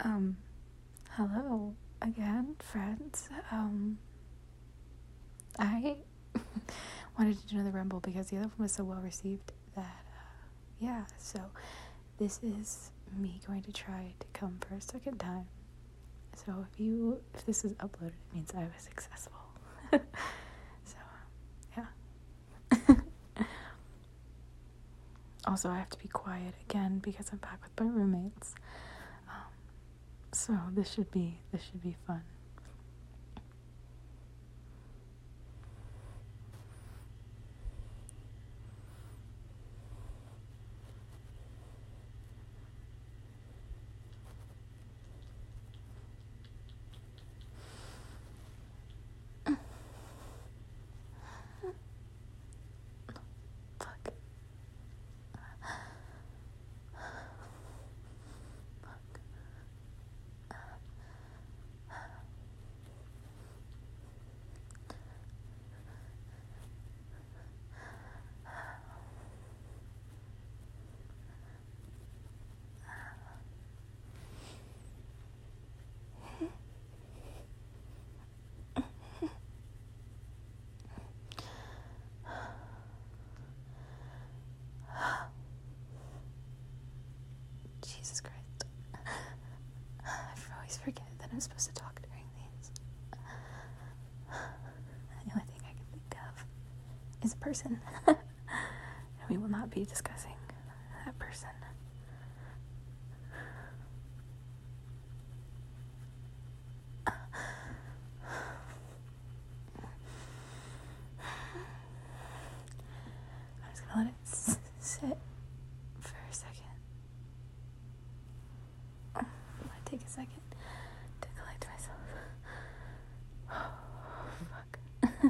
Um, Hello again, friends. I wanted to do another Rumble because the other one was so well received that, so this is me going to try to come for a second time. So if this is uploaded, it means I was successful. So, yeah. Also, I have to be quiet again because I'm back with my roommates. So this should be fun. Fuck. Jesus Christ. I always forget that I'm supposed to talk during these. The only thing I can think of is a person. And we will not be discussing that person. I'm just gonna let it sit for a second. I'm gonna take a second to collect myself. Oh, fuck.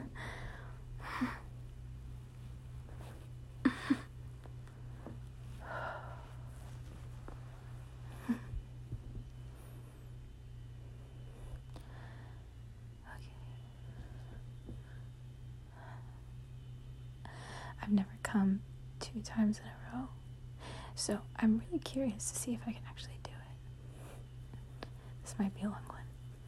I've never come 2 times in a row, so I'm really curious to see if I can actually do it. This might be a long one.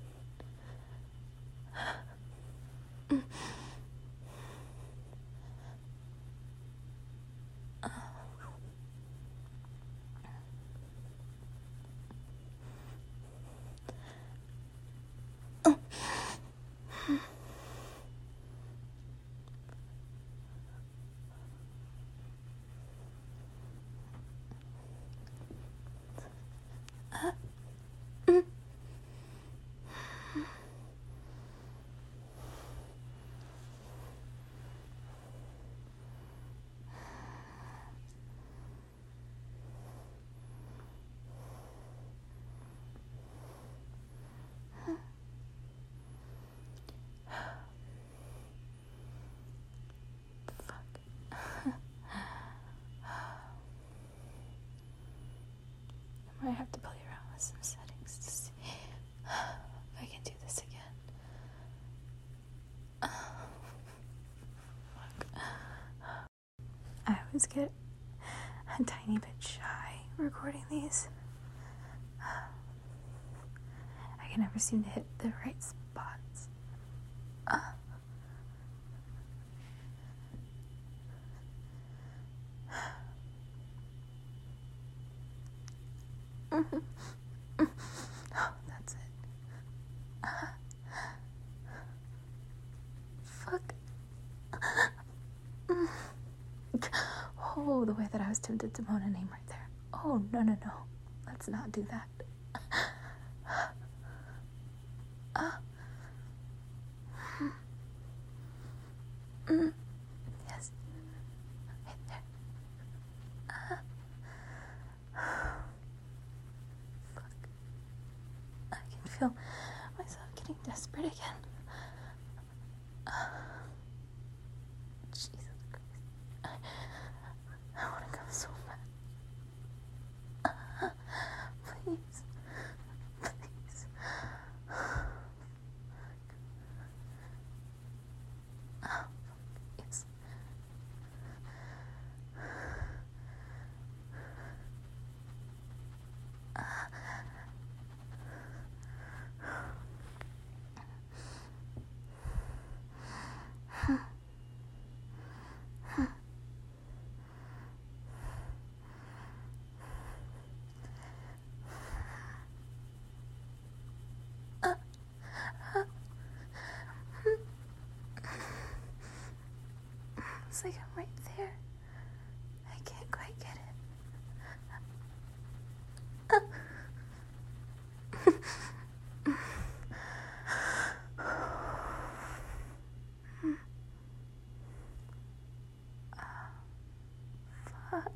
I might have to play around with some settings to see if I can do this again. Fuck. I always get a tiny bit shy recording these. I can never seem to hit the right spots. Oh, that's it. Fuck. Oh, the way that I was tempted to moan a name right there. Oh, no. Let's not do that. Yes. Right there. Fuck. I can feel myself getting desperate again. Jesus Christ. I want to go so bad. Please. Yes. It's like I'm right there. I can't quite get it. Fuck.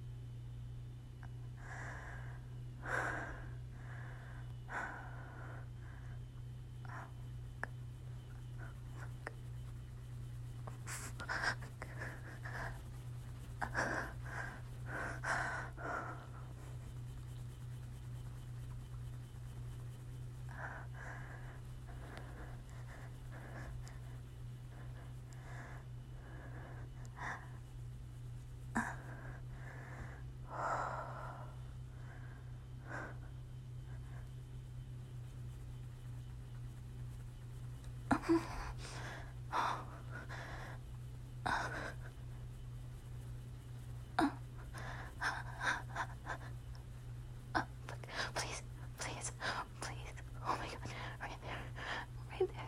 Please, please, please. Oh my god, right there, right there.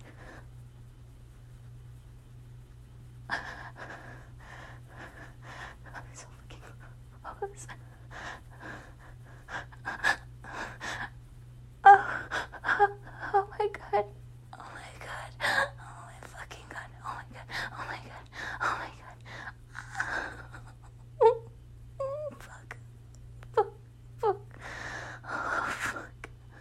I'm so fucking close. Oh my god. Oh my god. Oh my fucking god. Oh my god. Oh my god. Oh my god. Fuck. Fuck. Fuck. Oh, fuck.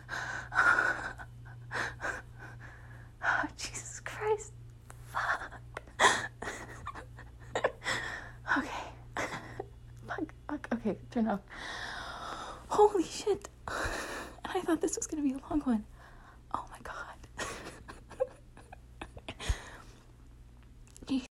Oh, Jesus Christ. Fuck. Okay. Fuck. Okay, turn off. Holy shit. I thought this was gonna be a long one. Oh my god.